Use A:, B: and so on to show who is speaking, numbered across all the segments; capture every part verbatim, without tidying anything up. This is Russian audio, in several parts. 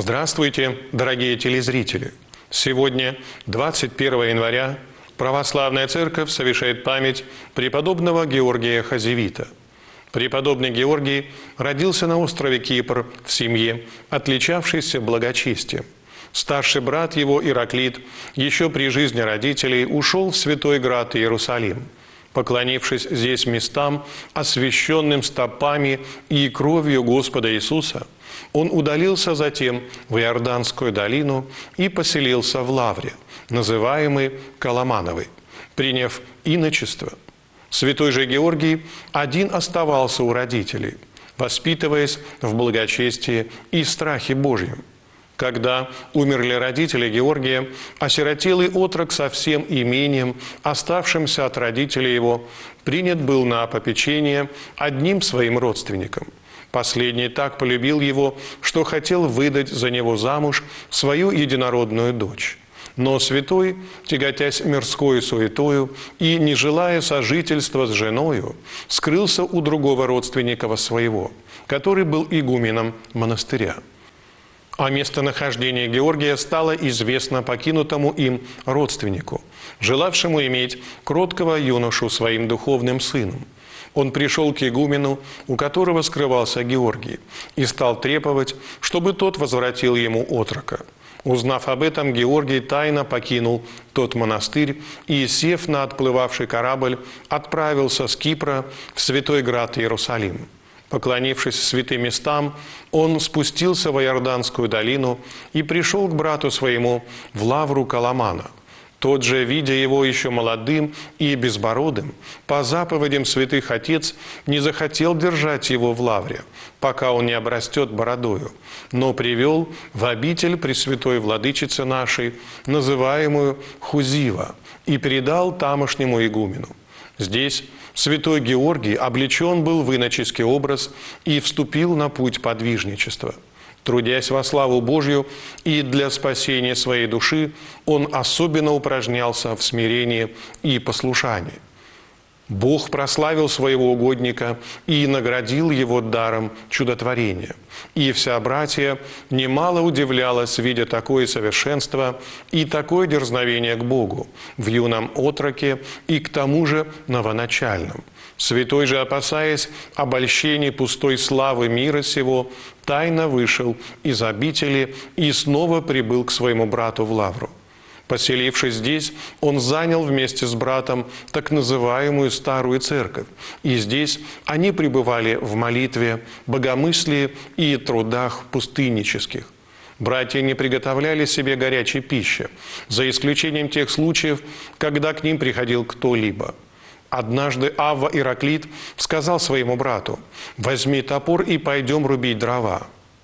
A: Здравствуйте, дорогие телезрители! Сегодня, двадцать первого января, Православная Церковь совершает память преподобного Георгия Хазевита. Преподобный Георгий родился на острове Кипр в семье, отличавшейся благочестием. Старший брат его, Ираклит, еще при жизни родителей ушел в Святой Град Иерусалим. Поклонившись здесь местам, освященным стопами и кровью Господа Иисуса, он удалился затем в Иорданскую долину и поселился в Лавре, называемой Коломановой, приняв иночество. Святой же Георгий один оставался у родителей, воспитываясь в благочестии и страхе Божьем. Когда умерли родители Георгия, осиротелый отрок со всем имением, оставшимся от родителей его, принят был на попечение одним своим родственником. Последний так полюбил его, что хотел выдать за него замуж свою единородную дочь. Но святой, тяготясь мирской суетою и не желая сожительства с женою, скрылся у другого родственника своего, который был игуменом монастыря. А местонахождение Георгия стало известно покинутому им родственнику, желавшему иметь кроткого юношу своим духовным сыном. Он пришел к игумену, у которого скрывался Георгий, и стал требовать, чтобы тот возвратил ему отрока. Узнав об этом, Георгий тайно покинул тот монастырь и, сев на отплывавший корабль, отправился с Кипра в Святой Град Иерусалим. Поклонившись святым местам, он спустился в Иорданскую долину и пришел к брату своему в Лавру Коломана. Тот же, видя его еще молодым и безбородым, по заповедям святых отец не захотел держать его в Лавре, пока он не обрастет бородою, но привел в обитель Пресвятой Владычицы нашей, называемую Хузива, и передал тамошнему игумену. Здесь святой Георгий облечен был в иноческий образ и вступил на путь подвижничества. Трудясь во славу Божью и для спасения своей души, он особенно упражнялся в смирении и послушании. Бог прославил своего угодника и наградил его даром чудотворения. И вся братья немало удивлялась, видя такое совершенство и такое дерзновение к Богу в юном отроке и к тому же новоначальном. Святой же, опасаясь обольщений пустой славы мира сего, тайно вышел из обители и снова прибыл к своему брату в Лавру. Поселившись здесь, он занял вместе с братом так называемую Старую Церковь, и здесь они пребывали в молитве, богомыслии и трудах пустыннических. Братья не приготовляли себе горячей пищи, за исключением тех случаев, когда к ним приходил кто-либо. Однажды Авва Ираклит сказал своему брату: «Возьми топор и пойдем рубить дрова».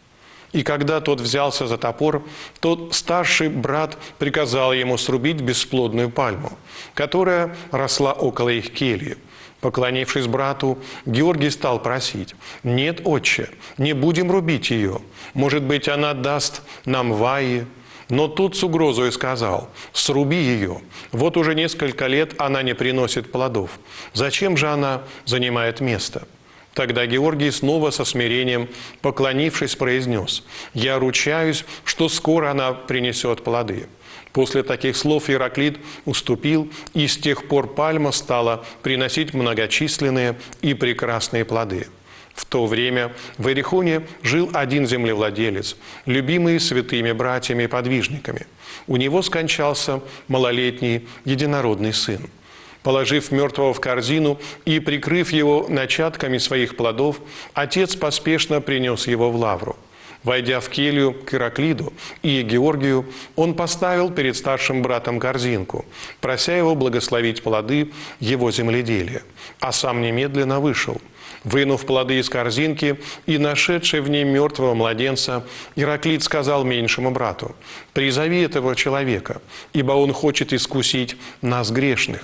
A: И когда тот взялся за топор, тот старший брат приказал ему срубить бесплодную пальму, которая росла около их кельи. Поклонившись брату, Георгий стал просить: «Нет, отче, не будем рубить ее. Может быть, она даст нам ваи». Но тут с угрозой сказал: «Сруби ее. Вот уже несколько лет она не приносит плодов. Зачем же она занимает место?» Тогда Георгий снова со смирением, поклонившись, произнес: «Я ручаюсь, что скоро она принесет плоды». После таких слов Ираклит уступил, и с тех пор пальма стала приносить многочисленные и прекрасные плоды. В то время в Иерихоне жил один землевладелец, любимый святыми братьями и подвижниками. У него скончался малолетний единородный сын. Положив мертвого в корзину и прикрыв его начатками своих плодов, отец поспешно принес его в Лавру. Войдя в келью к Ираклиду и Георгию, он поставил перед старшим братом корзинку, прося его благословить плоды его земледелия, а сам немедленно вышел. Вынув плоды из корзинки и нашедший в ней мертвого младенца, Ираклит сказал меньшему брату: «Призови этого человека, ибо он хочет искусить нас грешных».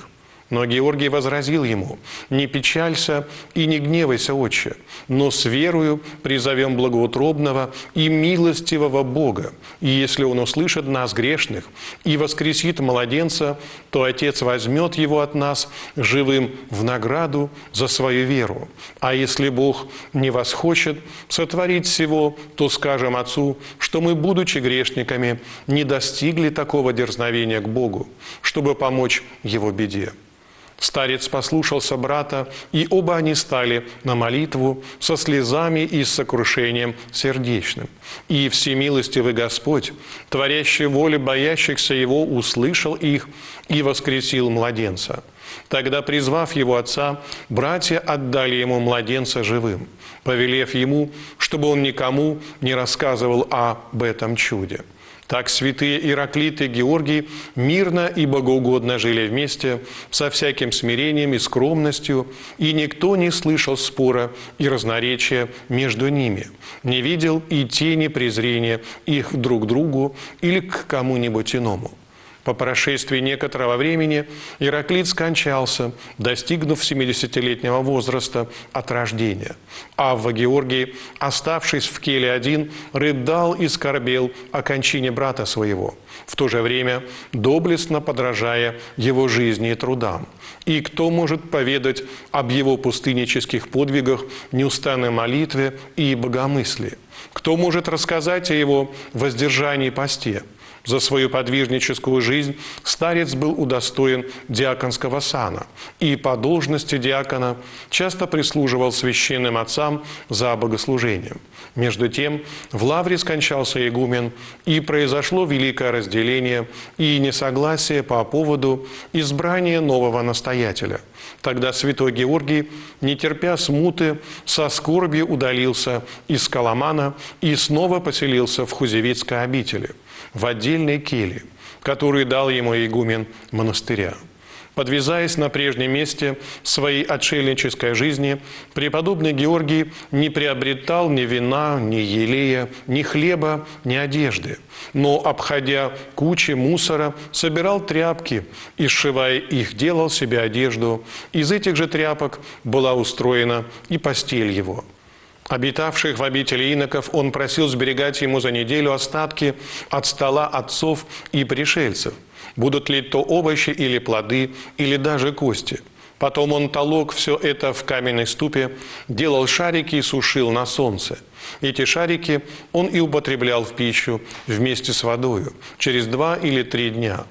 A: Но Георгий возразил ему: «Не печалься и не гневайся, отче, но с верою призовем благоутробного и милостивого Бога, и если Он услышит нас, грешных, и воскресит младенца, то Отец возьмет его от нас живым в награду за свою веру. А если Бог не восхочет сотворить всего, то скажем Отцу, что мы, будучи грешниками, не достигли такого дерзновения к Богу, чтобы помочь Его беде». Старец послушался брата, и оба они стали на молитву со слезами и с сокрушением сердечным. И всемилостивый Господь, творящий воли боящихся Его, услышал их и воскресил младенца. Тогда, призвав его отца, братья отдали ему младенца живым, повелев ему, чтобы он никому не рассказывал об этом чуде. Так святые Ираклит и Георгий мирно и богоугодно жили вместе, со всяким смирением и скромностью, и никто не слышал спора и разноречия между ними, не видел и тени презрения их друг к другу или к кому-нибудь иному. По прошествии некоторого времени Ираклит скончался, достигнув семидесятилетнего возраста от рождения. Авва Георгий, оставшись в келе один, рыдал и скорбел о кончине брата своего, в то же время доблестно подражая его жизни и трудам. И кто может поведать об его пустыннических подвигах, неустанной молитве и богомыслии? Кто может рассказать о его воздержании и посте? За свою подвижническую жизнь старец был удостоен диаконского сана и по должности диакона часто прислуживал священным отцам за богослужением. Между тем в Лавре скончался игумен, и произошло великое разделение и несогласие по поводу избрания нового настоятеля. Тогда святой Георгий, не терпя смуты, со скорбью удалился из Коломана и снова поселился в Хузевицкой обители, в отдельной келье, которую дал ему игумен монастыря. Подвязаясь на прежнем месте своей отшельнической жизни, преподобный Георгий не приобретал ни вина, ни елея, ни хлеба, ни одежды, но, обходя кучи мусора, собирал тряпки и, сшивая их, делал себе одежду. Из этих же тряпок была устроена и постель его. Обитавших в обители иноков он просил сберегать ему за неделю остатки от стола отцов и пришельцев, будут ли то овощи или плоды, или даже кости. Потом он толок все это в каменной ступе, делал шарики и сушил на солнце. Эти шарики он и употреблял в пищу вместе с водою через два или три дня.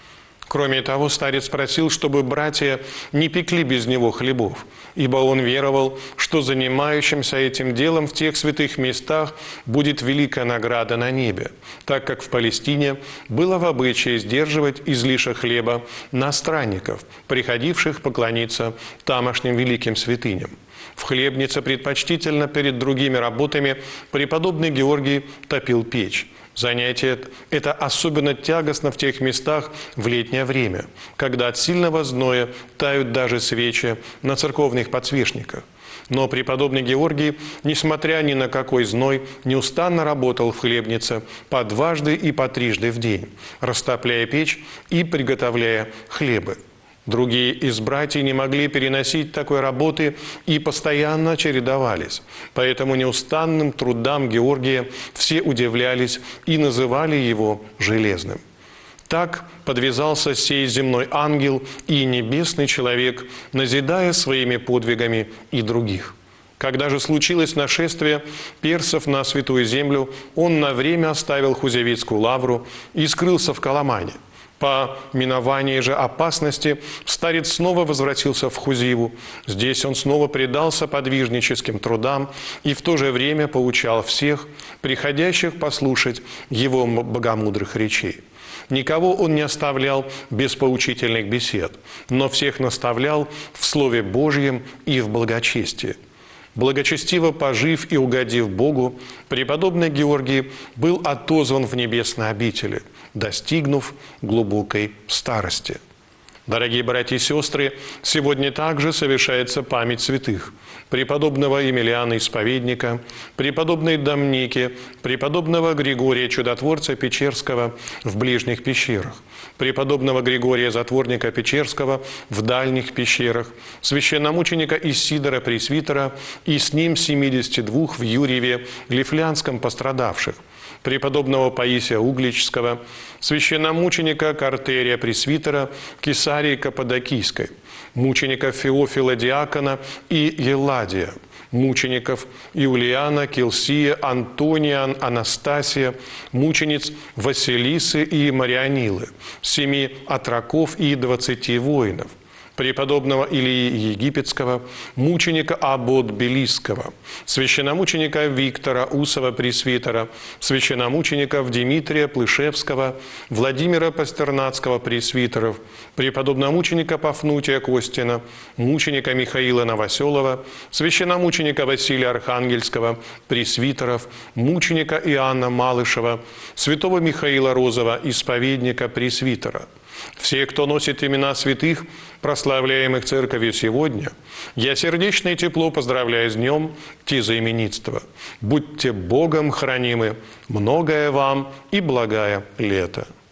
A: Кроме того, старец просил, чтобы братья не пекли без него хлебов, ибо он веровал, что занимающимся этим делом в тех святых местах будет великая награда на небе, так как в Палестине было в обычае сдерживать излишек хлеба на странников, приходивших поклониться тамошним великим святыням. В хлебнице предпочтительно перед другими работами преподобный Георгий топил печь. Занятие это особенно тягостно в тех местах в летнее время, когда от сильного зноя тают даже свечи на церковных подсвечниках. Но преподобный Георгий, несмотря ни на какой зной, неустанно работал в хлебнице по дважды и по трижды в день, растопляя печь и приготовляя хлебы. Другие из братьев не могли переносить такой работы и постоянно чередовались. Поэтому неустанным трудам Георгия все удивлялись и называли его железным. Так подвязался сей земной ангел и небесный человек, назидая своими подвигами и других. Когда же случилось нашествие персов на Святую Землю, он на время оставил Хузевицкую лавру и скрылся в Коломане. По миновании же опасности старец снова возвратился в Хузиву. Здесь он снова предался подвижническим трудам и в то же время поучал всех, приходящих послушать его богомудрых речей. Никого он не оставлял без поучительных бесед, но всех наставлял в Слове Божьем и в благочестии. Благочестиво пожив и угодив Богу, преподобный Георгий был отозван в небесной обители, достигнув глубокой старости. Дорогие братья и сестры, сегодня также совершается память святых: преподобного Емельяна Исповедника, преподобной Домники, преподобного Григория Чудотворца Печерского в ближних пещерах, преподобного Григория Затворника Печерского в дальних пещерах, священномученика Исидора Пресвитера и с ним семидесяти двух в Юрьеве Лифлянском пострадавших, преподобного Паисия Угличского, священномученика Картерия Пресвитера Кесарии Каппадокийской, мучеников Феофила Диакона и Еладия, мучеников Иулиана, Килсия, Антония, Анастасия, мучениц Василисы и Марианилы, семи отроков и двадцати воинов, преподобного Илии Египетского, мученика Аббот Белисского, священномученика Виктора Усова Пресвитера, священномучеников Дмитрия Плышевского, Владимира Пастернацкого Пресвитеров, преподобномученика Пафнутия Костина, мученика Михаила Новоселова, священномученика Василия Архангельского Пресвитеров, мученика Иоанна Малышева, святого Михаила Розова, исповедника Пресвитера. Все, кто носит имена святых, прославляемых Церковью сегодня, я сердечно и тепло поздравляю с днем тезаименитства. Будьте Богом хранимы, многое вам и благая лето.